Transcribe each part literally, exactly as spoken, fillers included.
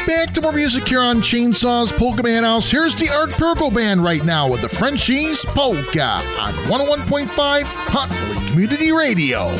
Back to more music here on Chainsaws Polka Band House. Here's the Art Purple Band right now with the Frenchies Polka on one oh one point five Huntley Community Radio.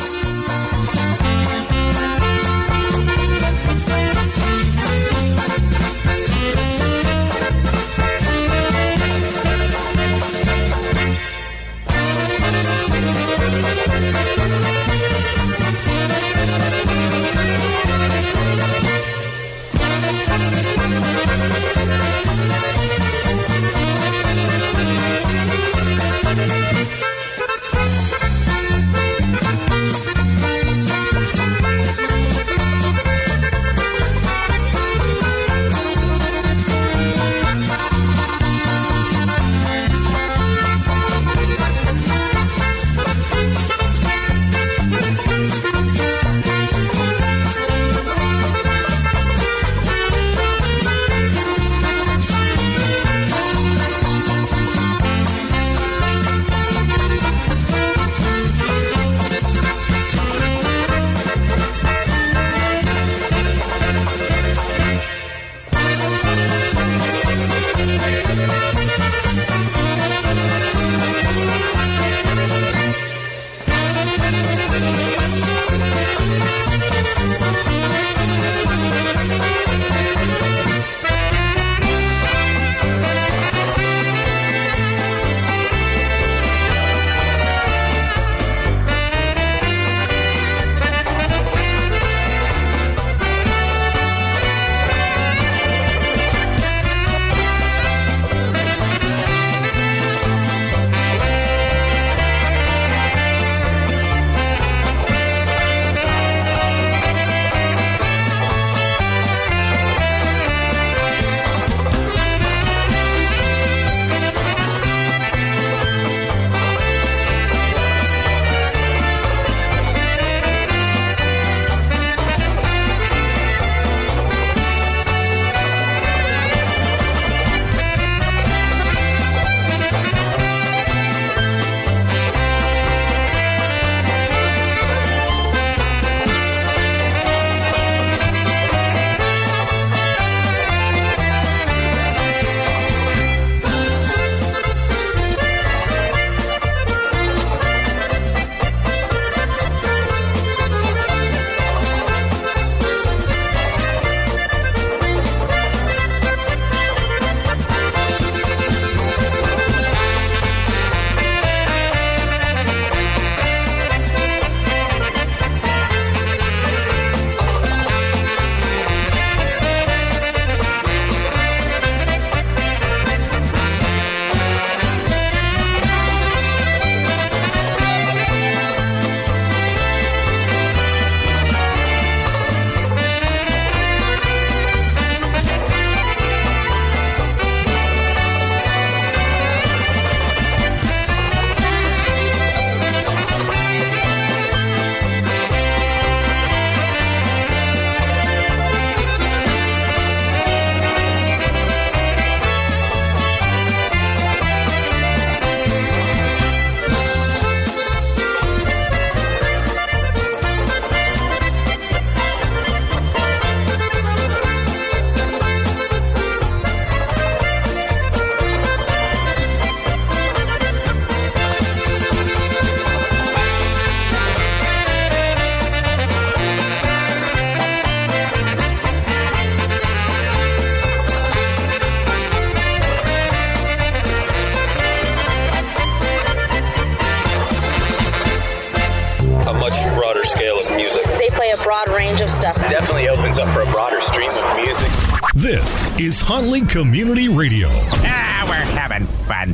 Definitely opens up for a broader stream of music. This is Huntley Community Radio. Ah, we're having fun.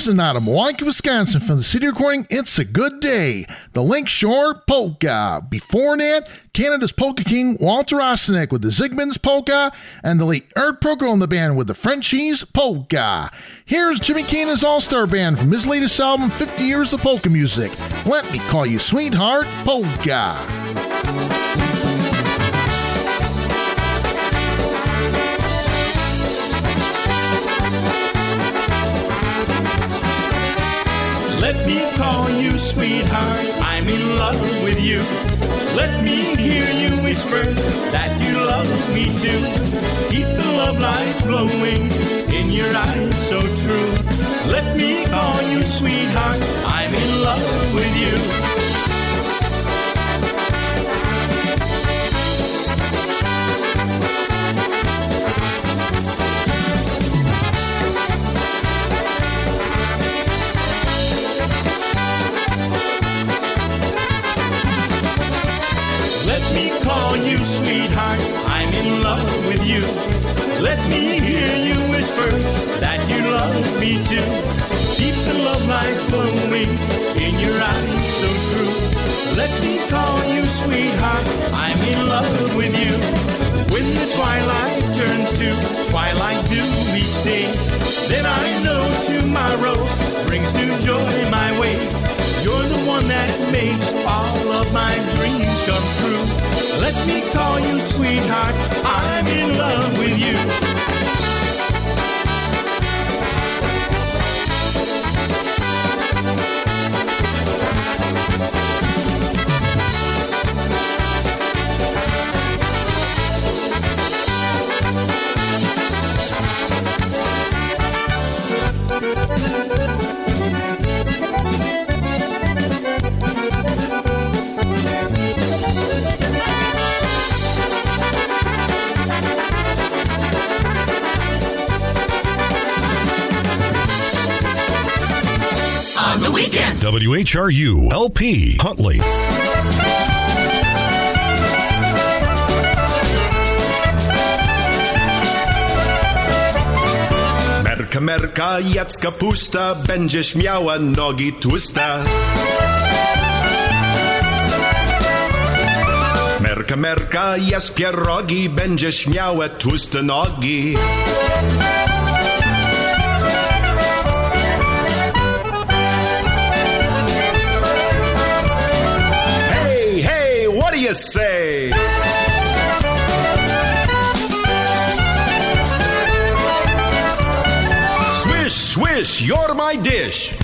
Buzzing out of Milwaukee, Wisconsin from the city recording It's a Good Day, the Lakeshore Polka. Before that, Canada's Polka King Walter Ostanek with the Zygmunt's Polka, and the late Art Procol in the band with the Frenchies Polka. Here's Jimmy Cana's All-Star Band from his latest album, fifty years of Polka Music. Let Me Call You Sweetheart Polka. Let me call you sweetheart, I'm in love with you. Let me hear you whisper that you love me too. Keep the love light glowing in your eyes so true. Let me call you sweetheart, I'm in love with you. Let me call you sweetheart, I'm in love with you. Let me hear you whisper that you love me too. Keep the love light glowing in your eyes so true. Let me call you sweetheart, I'm in love with you. When the twilight turns to twilight dew each day, then I know tomorrow brings new joy my way. You're the one that makes all of my dreams come true. Let me call you sweetheart, I'm in love with you. The weekend. W H R U L P Huntley. Merka, merka, jacka pusta, będziesz miała nogi tłuste. Merka, merka, jas pierogi, będziesz miała tłuste nogi. What do you say? Swish, swish, you're my dish.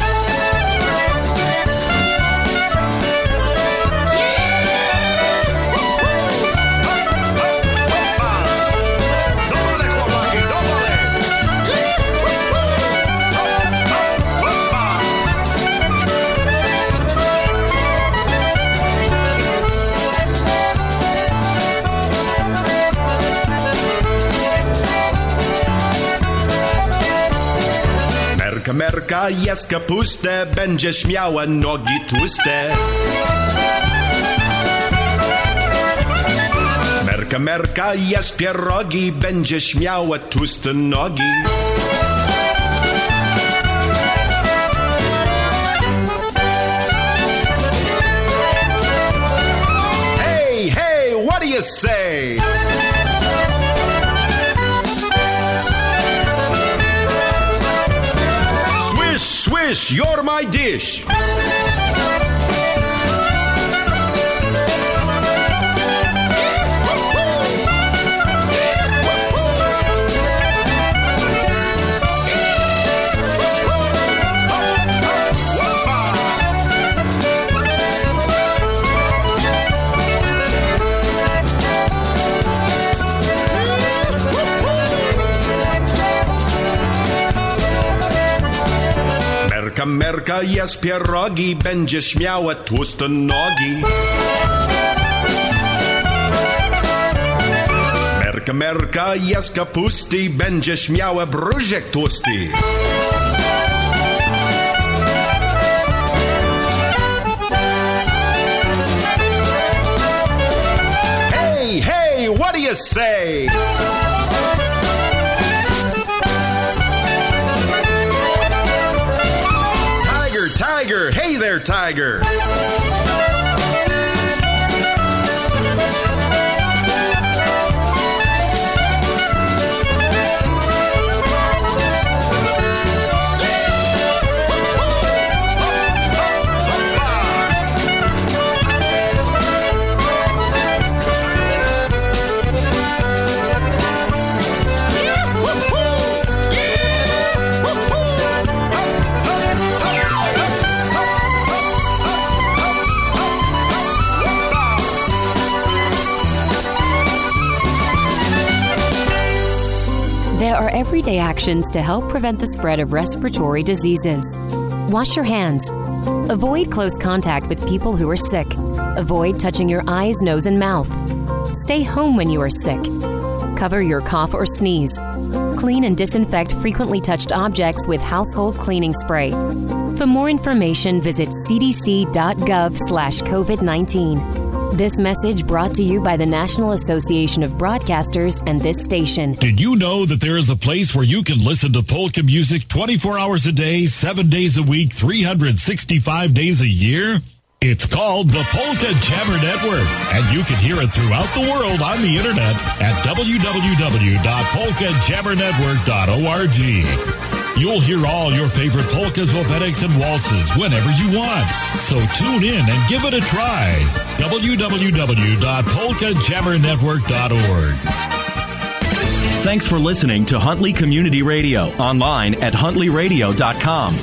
Merka, merka, jaska puste, będziesz miała nogi tłuste. Merka, merka, jas pierogi, będziesz miała tłuste nogi. Hey, hey, what do you say? Swish, you're my dish. Merka, merka, jas pierogi, będziesz miała tłuste nogi. Merka, merka, jas kapusty, będziesz miała brzuszek tłusty. Hey, hey, what do you say? Tiger. Hey there, Tiger. There are everyday actions to help prevent the spread of respiratory diseases. Wash your hands. Avoid close contact with people who are sick. Avoid touching your eyes, nose, and mouth. Stay home when you are sick. Cover your cough or sneeze. Clean and disinfect frequently touched objects with household cleaning spray. For more information, visit c d c dot gov slash covid nineteen. This message brought to you by the National Association of Broadcasters and this station. Did you know that there is a place where you can listen to polka music twenty-four hours a day, seven days a week, three hundred sixty-five days a year? It's called the Polka Jammer Network, and you can hear it throughout the world on the internet at w w w dot polka jammer network dot org. You'll hear all your favorite polkas, wopetiks, and waltzes whenever you want. So tune in and give it a try. w w w dot polka jammer network dot org. Thanks for listening to Huntley Community Radio, online at huntley radio dot com.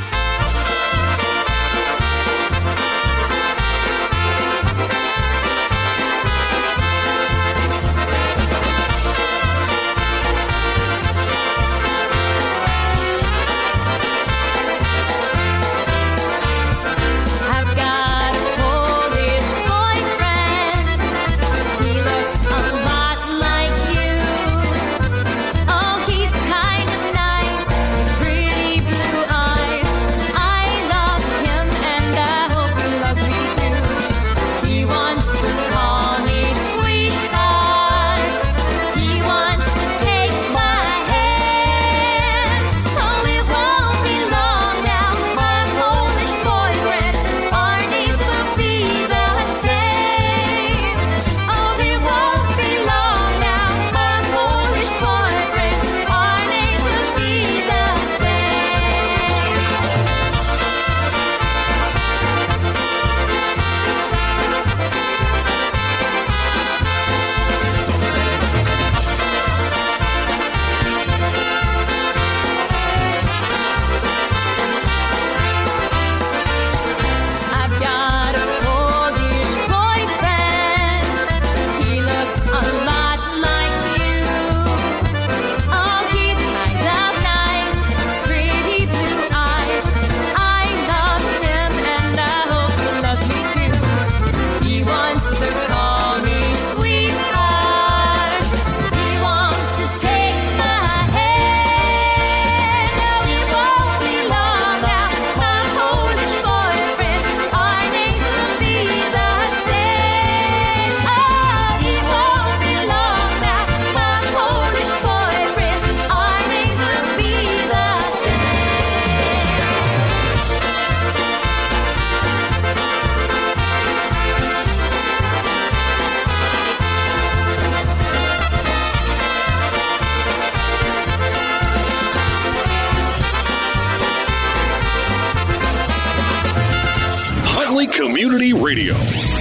Community Radio.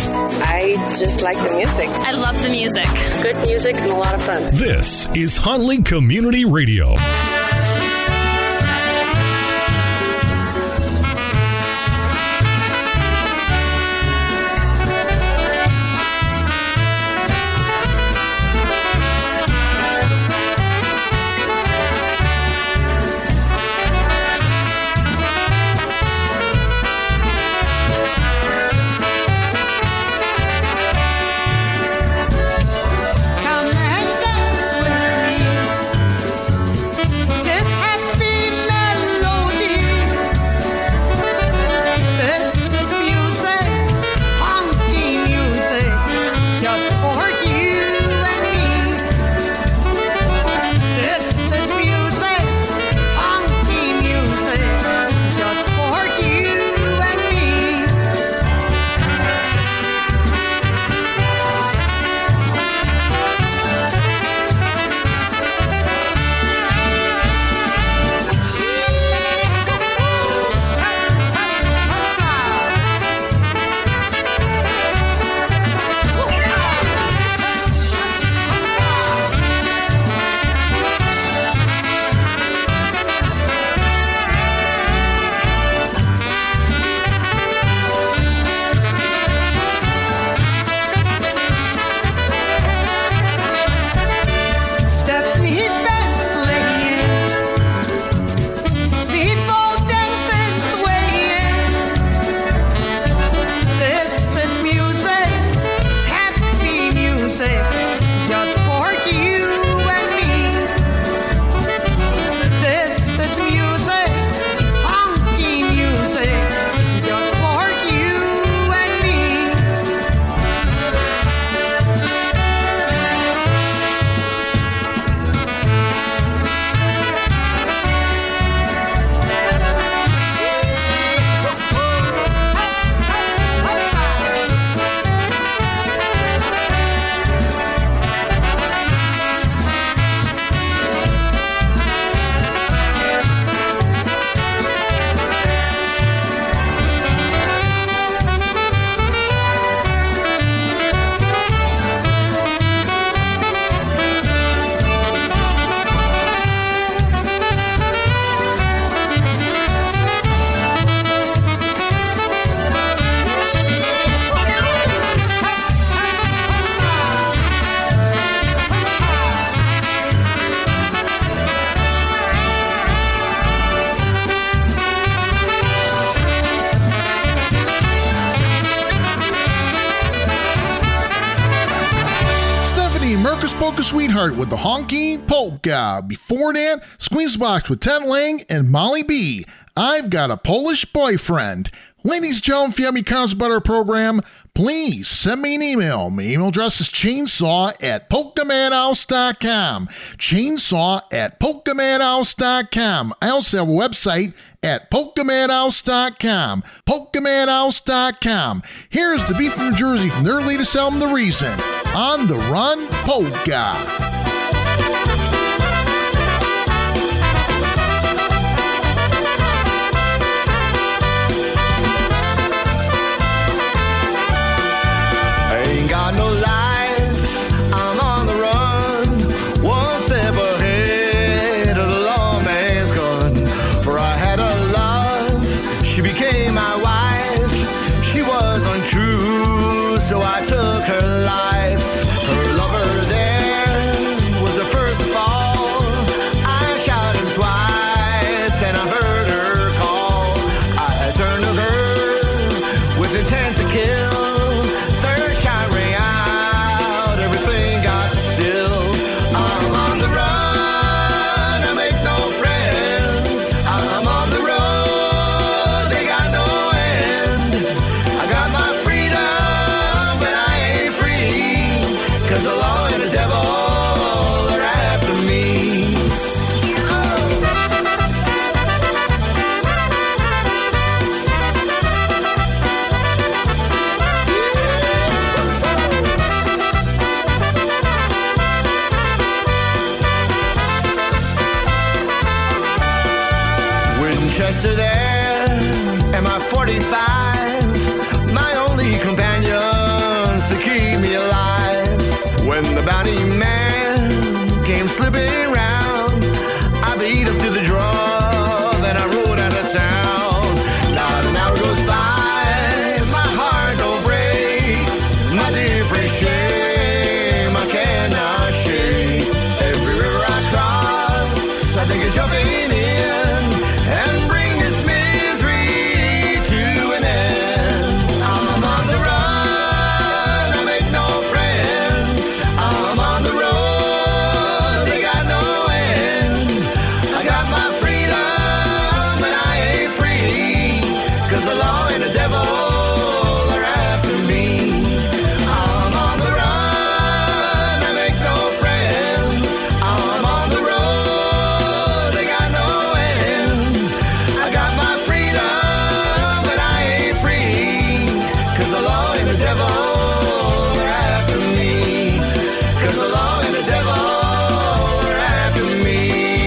I just like the music. I love the music. Good music and a lot of fun. This is Huntley Community Radio. Come and dance with me. Polka Sweetheart with the Honky Polka. Before that, Squeezebox with Ted Lang and Molly B. I've Got a Polish Boyfriend. Ladies and gentlemen, if you have any comments about our program, please send me an email. My email address is chainsaw at polka madhouse dot com. Chainsaw at polka madhouse dot com. I also have a website at polka madhouse dot com. polka madhouse dot com. Here's the Beat from New Jersey from their latest album, The Reason. On the Run Polka. Ain't got no life, I'm on the run, one step ahead of the lawman's gun. For I had a love, she became my wife, she was untrue, so I took her life. Her lover there was the first to fall, I shot him twice, then I heard her call. I turned to her with intent to kill. Winchester there, and my forty-five, my only companions to keep me alive. When the bounty man came slipping round, I beat him to the draw, then I rode out of town. Not an hour goes by, my heart don't break, my different shame I cannot shake. Every river I cross, I think of jumping in and bring this misery to an end. I'm on the run, I make no friends. I'm on the road, they got no end. I got my freedom, but I ain't free, 'cause the law and the devil are after me. I'm on the run, I make no friends. I'm on the road, they got no end. I got my freedom, but I ain't free, 'cause the law and the devil are after me. 'Cause the law and the devil are after me.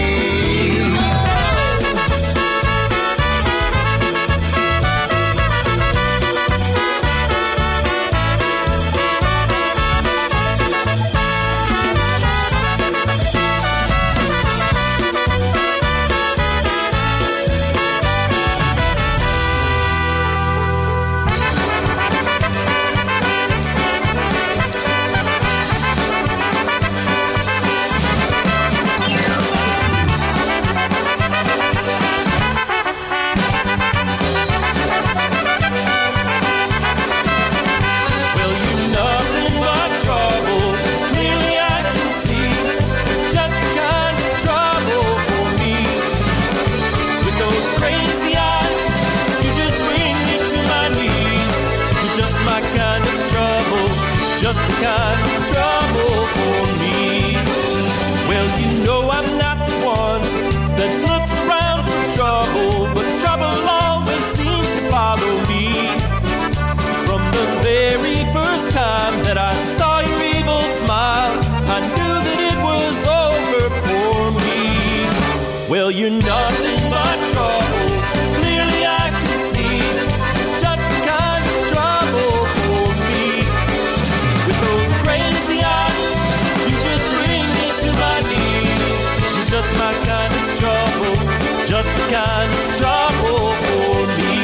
Well, you nothing but trouble. Clearly I can see just the kind of trouble for me. With those crazy eyes, you just bring me to my knees. You're just my kind of trouble, just the kind of trouble for me. Well, you know I'm not the one that looks around for trouble, but trouble always seems to follow me. From the very first time that I saw your evil smile, I knew that it was over for me. Well, you're nothing but trouble. Clearly I can see just the kind of trouble for me. With those crazy eyes, you just bring me to my knees. You're just my kind of trouble, just the kind of trouble for me.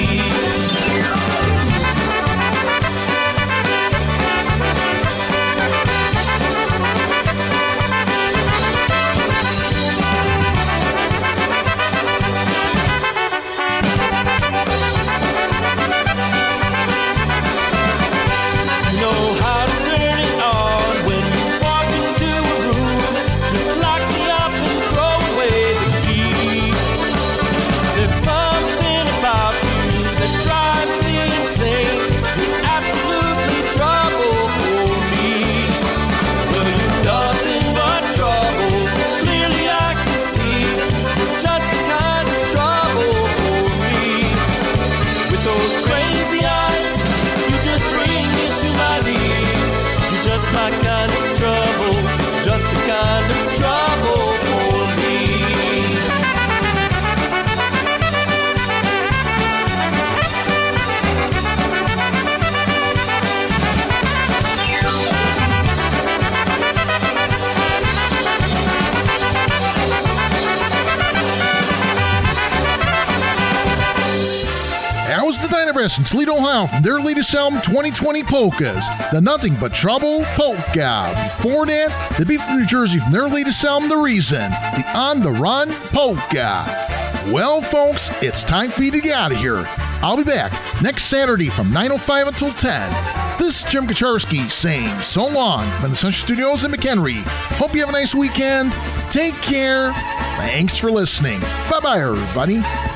was the Dynabrass in Toledo, Ohio from their latest album, twenty twenty Polkas, the Nothing But Trouble Polka. Before that, the Beat from New Jersey from their latest album, The Reason, the On the Run Polka. Well, folks, it's time for you to get out of here. I'll be back next Saturday from nine oh five until ten. This is Jim Kacharski saying so long from the Central Studios in McHenry. Hope you have a nice weekend. Take care. Thanks for listening. Bye-bye, everybody.